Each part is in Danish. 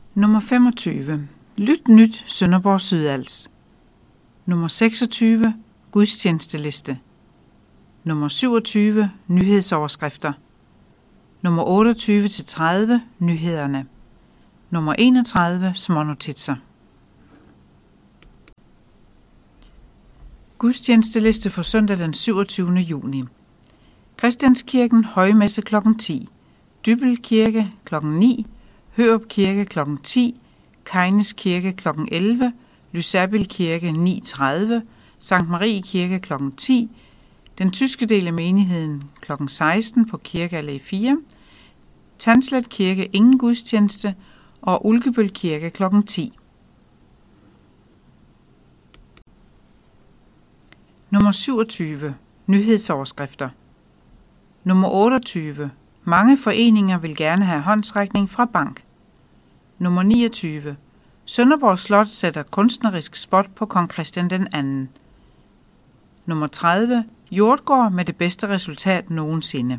Nummer 25. Lyt nyt Sønderborg Sydals. Nummer 26. Gudstjenesteliste. Nummer 27. Nyhedsoverskrifter. Nummer 28-30. Nyhederne. Nummer 31. Smånotitser. Gudstjenesteliste for søndag den 27. juni. Christianskirken højmesse kl. 10. Dybbøl Kirke kl. 9. Hørup Kirke kl. 10. Kejnes Kirke kl. 11. Lysabil Kirke 9.30. Sankt Marie Kirke kl. 10. Den tyske del af menigheden kl. 16 på Kirkeallé 4. Tanslet Kirke ingen gudstjeneste og Ulkebøl Kirke kl. 10. Nummer 27. Nyhedsoverskrifter. Nummer 28. Mange foreninger vil gerne have håndsrækning fra bank. Nummer 29. Sønderborg Slot sætter kunstnerisk spot på kong Christian den 2. Nummer 30. Hjortgård med det bedste resultat nogensinde.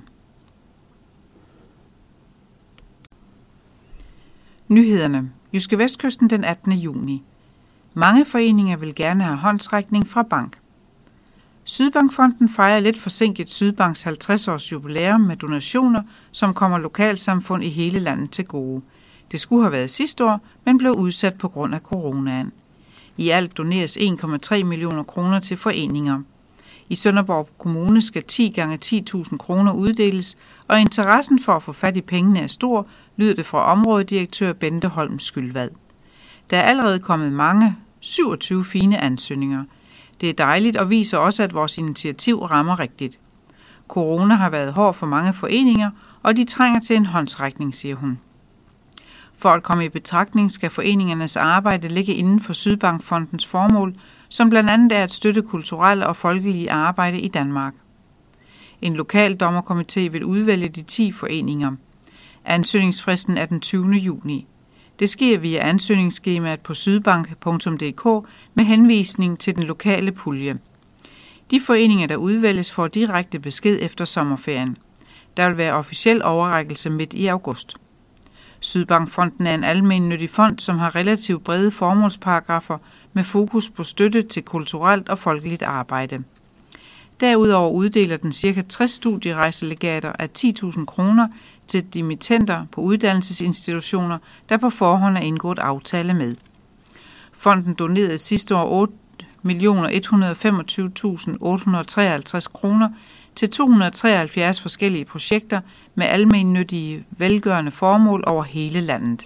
Nyhederne. Jyske Vestkysten den 18. juni. Mange foreninger vil gerne have håndsrækning fra bank. Sydbankfonden fejrer lidt forsinket Sydbanks 50-års jubilæum med donationer, som kommer lokalsamfund i hele landet til gode. Det skulle have været sidste år, men blev udsat på grund af coronaen. I alt doneres 1,3 millioner kroner til foreninger. I Sønderborg Kommune skal 10 gange 10.000 kroner uddeles, og interessen for at få fat i pengene er stor, lyder det fra områdedirektør Bente Holm Skylvad. Der er allerede kommet mange, 27 fine ansøgninger. Det er dejligt og viser også, at vores initiativ rammer rigtigt. Corona har været hård for mange foreninger, og de trænger til en håndsrækning, siger hun. For at komme i betragtning skal foreningernes arbejde ligge inden for Sydbankfondens formål, som blandt andet er at støtte kulturelle og folkelige arbejde i Danmark. En lokal dommerkomité vil udvælge de 10 foreninger. Ansøgningsfristen er den 20. juni. Det sker via ansøgningsskemaet på sydbank.dk med henvisning til den lokale pulje. De foreninger, der udvælges, får direkte besked efter sommerferien. Der vil være officiel overrækkelse midt i august. Sydbankfonden er en almennyttig fond, som har relativt brede formålsparagrafer med fokus på støtte til kulturelt og folkeligt arbejde. Derudover uddeler den ca. 60 studierejselegater af 10.000 kroner til dimittenter på uddannelsesinstitutioner, der på forhånd er indgået aftale med. Fonden donerede sidste år 8.125.853 kroner til 273 forskellige projekter med almennyttige velgørende formål over hele landet.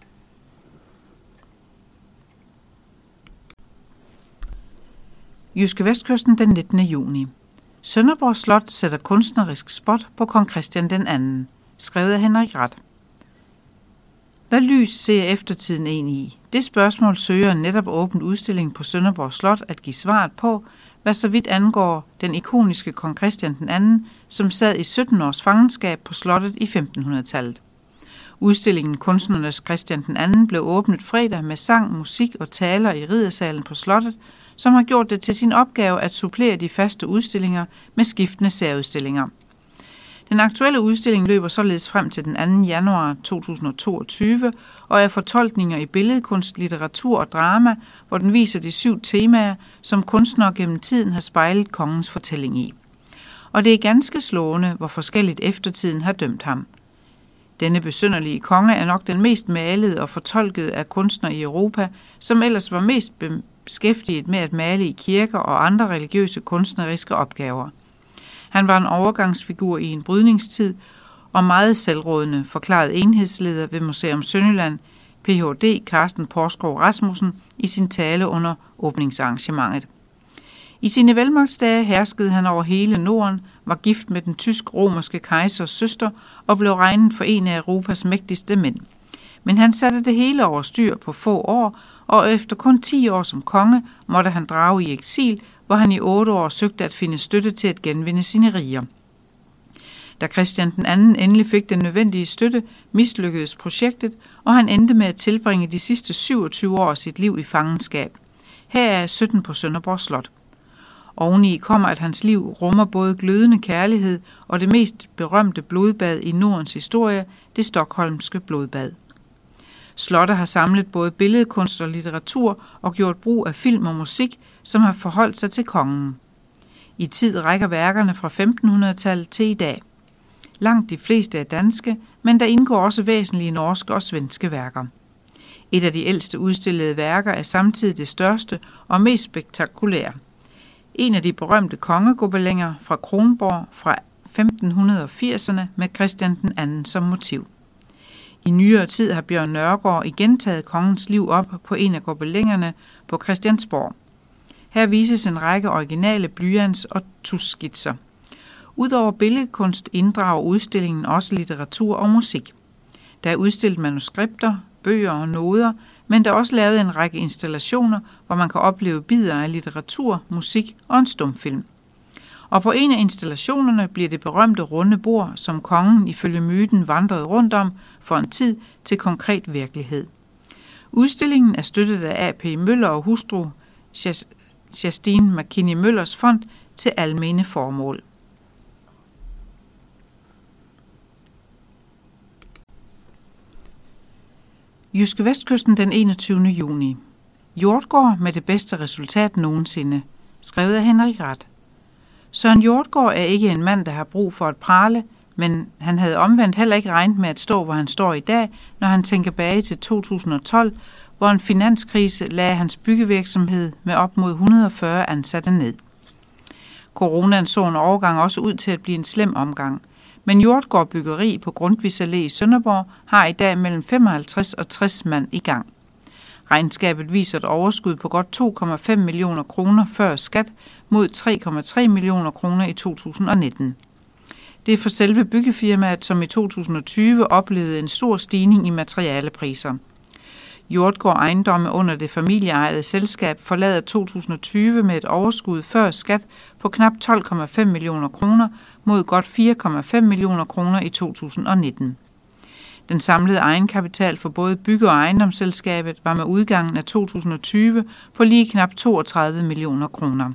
Jyske Vestkysten den 19. juni. Sønderborg Slot sætter kunstnerisk spot på kong Christian den 2. Skrevet af Henrik Rath. Hvad lys ser eftertiden en i? Det spørgsmål søger en netop åbent udstilling på Sønderborg Slot at give svaret på, hvad så vidt angår den ikoniske kong Christian den 2., som sad i 17 års fangenskab på slottet i 1500-tallet. Udstillingen Kunstnernes Christian den 2. blev åbnet fredag med sang, musik og taler i riddersalen på slottet, som har gjort det til sin opgave at supplere de faste udstillinger med skiftende særudstillinger. Den aktuelle udstilling løber således frem til den 2. januar 2022 og er fortolkninger i billedkunst, litteratur og drama, hvor den viser de 7 temaer, som kunstnere gennem tiden har spejlet kongens fortælling i. Og det er ganske slående, hvor forskelligt eftertiden har dømt ham. Denne besynderlige konge er nok den mest malede og fortolkede af kunstnere i Europa, som ellers var mest beskæftiget med at male i kirker og andre religiøse kunstneriske opgaver. Han var en overgangsfigur i en brydningstid og meget selvrådende, forklarede enhedsleder ved Museum Sønderjylland, Ph.D. Carsten Porsgaard Rasmussen, i sin tale under åbningsarrangementet. I sine velmagtsdage herskede han over hele Norden, var gift med den tysk-romerske kejsers søster og blev regnet for en af Europas mægtigste mænd. Men han satte det hele over styr på få år, og efter kun 10 år som konge måtte han drage i eksil, hvor han i 8 år søgte at finde støtte til at genvinde sine riger. Da Christian den 2. endelig fik den nødvendige støtte, mislykkedes projektet, og han endte med at tilbringe de sidste 27 år af sit liv i fangenskab. Her er 17 på Sønderborg Slot. Oveni kommer, at hans liv rummer både glødende kærlighed og det mest berømte blodbad i Nordens historie, det stockholmske blodbad. Slottet har samlet både billedkunst og litteratur og gjort brug af film og musik, som har forholdt sig til kongen. I tid rækker værkerne fra 1500-tallet til i dag. Langt de fleste er danske, men der indgår også væsentlige norske og svenske værker. Et af de ældste udstillede værker er samtidig det største og mest spektakulære. En af de berømte kongegobelinger fra Kronborg fra 1580'erne med Christian den anden som motiv. I nyere tid har Bjørn Nørgaard igen taget kongens liv op på en af gobelingerne på Christiansborg. Her vises en række originale blyants- og tuschskitser. Udover billedkunst inddrager udstillingen også litteratur og musik. Der er udstillet manuskripter, bøger og noder, men der er også lavet en række installationer, hvor man kan opleve bidder af litteratur, musik og en stumfilm. Og på en af installationerne bliver det berømte runde bord, som kongen ifølge myten vandrede rundt om for en tid til konkret virkelighed. Udstillingen er støttet af A.P. Møller og hustru Justine McKinney Møllers fond til almene formål. JydskeVestkysten den 21. juni. Hjortgård med det bedste resultat nogensinde. Skrevet af Henrik Rath. Søren Hjortgård er ikke en mand, der har brug for at prale, men han havde omvendt heller ikke regnet med at stå, hvor han står i dag, når han tænker tilbage til 2012, hvor en finanskrise lagde hans byggevirksomhed med op mod 140 ansatte ned. Coronaen så en overgang også ud til at blive en slem omgang, men Hjortgård Byggeri på Grundtvigs Allé i Sønderborg har i dag mellem 55 og 60 mand i gang. Regnskabet viser et overskud på godt 2,5 millioner kroner før skat mod 3,3 millioner kroner i 2019. Det er for selve byggefirmaet, som i 2020 oplevede en stor stigning i materialepriser. Hjortgård Ejendomme under det familieejede selskab forlader 2020 med et overskud før skat på knap 12,5 millioner kroner mod godt 4,5 millioner kroner i 2019. Den samlede egenkapital for både bygge- og ejendomsselskabet var med udgangen af 2020 på lige knap 32 millioner kroner.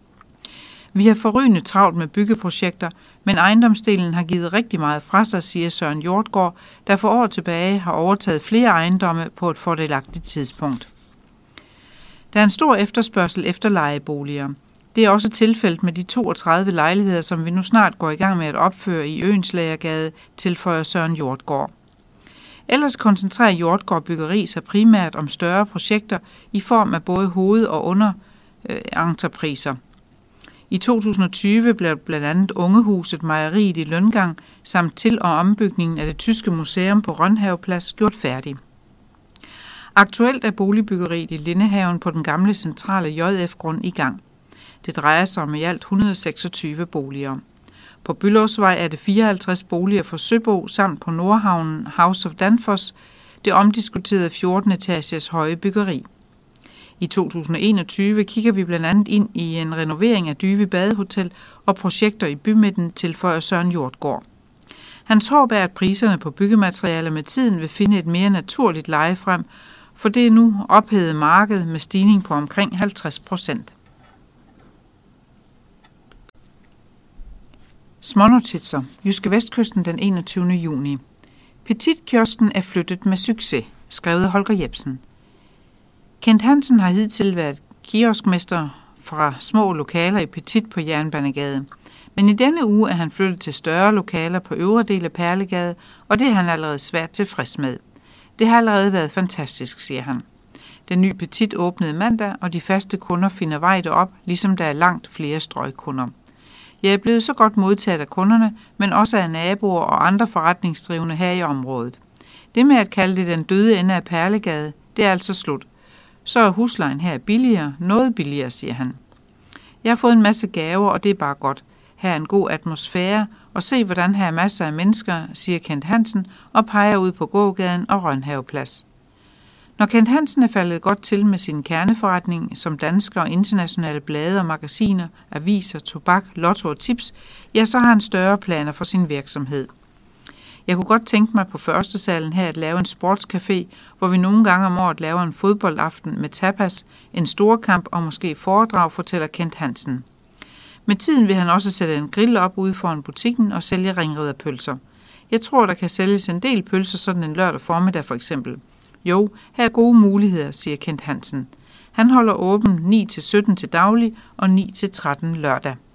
Vi har forrygende travlt med byggeprojekter, men ejendomsdelen har givet rigtig meget fra sig, siger Søren Hjortgård, der for år tilbage har overtaget flere ejendomme på et fordelagtigt tidspunkt. Der er en stor efterspørgsel efter lejeboliger. Det er også tilfældet med de 32 lejligheder, som vi nu snart går i gang med at opføre i Øenslagergade, tilføjer Søren Hjortgård. Ellers koncentrerer Hjortgård Byggeri sig primært om større projekter i form af både hoved- og underentrepriser. I 2020 blev blandt andet Ungehuset Mejeriet i Løngang samt til- og ombygningen af det tyske museum på Rønhaveplads gjort færdig. Aktuelt er boligbyggeriet i Lindehaven på den gamle centrale JF-grund i gang. Det drejer sig om i alt 126 boliger. På Bülowsvej er det 54 boliger for Søbo samt på Nordhavnen House of Danfoss, det omdiskuterede 14 etagers høje byggeri. I 2021 kigger vi blandt andet ind i en renovering af Dyve Badehotel og projekter i bymidten, tilføjer Søren Hjortgård. Hans håb er, at priserne på byggematerialer med tiden vil finde et mere naturligt leje frem, for det er nu ophedet marked med stigning på omkring 50%. Smånotitser. JydskeVestkysten den 21. juni. Petitkiosken er flyttet med succes, skrevet Holger Jebsen. Kent Hansen har hidtil været kioskmester fra små lokaler i Petit på Jernbanegade. Men i denne uge er han flyttet til større lokaler på øvre del af Perlegade, og det er han allerede svært tilfreds med. Det har allerede været fantastisk, siger han. Den nye Petit åbnede mandag, og de faste kunder finder vej derop, ligesom der er langt flere strøgkunder. Jeg er blevet så godt modtaget af kunderne, men også af naboer og andre forretningsdrivende her i området. Det med at kalde det den døde ende af Perlegade, det er altså slut. Så er huslejen her billigere, noget billigere, siger han. Jeg har fået en masse gaver, og det er bare godt. Her er en god atmosfære, og se hvordan her er masser af mennesker, siger Kent Hansen og peger ud på gågaden og Rønhaveplads. Når Kent Hansen er faldet godt til med sin kerneforretning som danske og internationale blade og magasiner, aviser, tobak, lotto og tips, ja, så har han større planer for sin virksomhed. Jeg kunne godt tænke mig på førstesalen her at lave en sportscafé, hvor vi nogle gange om året laver en fodboldaften med tapas, en storkamp og måske foredrag, fortæller Kent Hansen. Med tiden vil han også sætte en grill op ude foran butikken og sælge ringridderpølser. Jeg tror, der kan sælges en del pølser sådan en lørdag formiddag for eksempel. Jo, her er gode muligheder, siger Kent Hansen. Han holder åben 9-17 til daglig og 9-13 lørdag.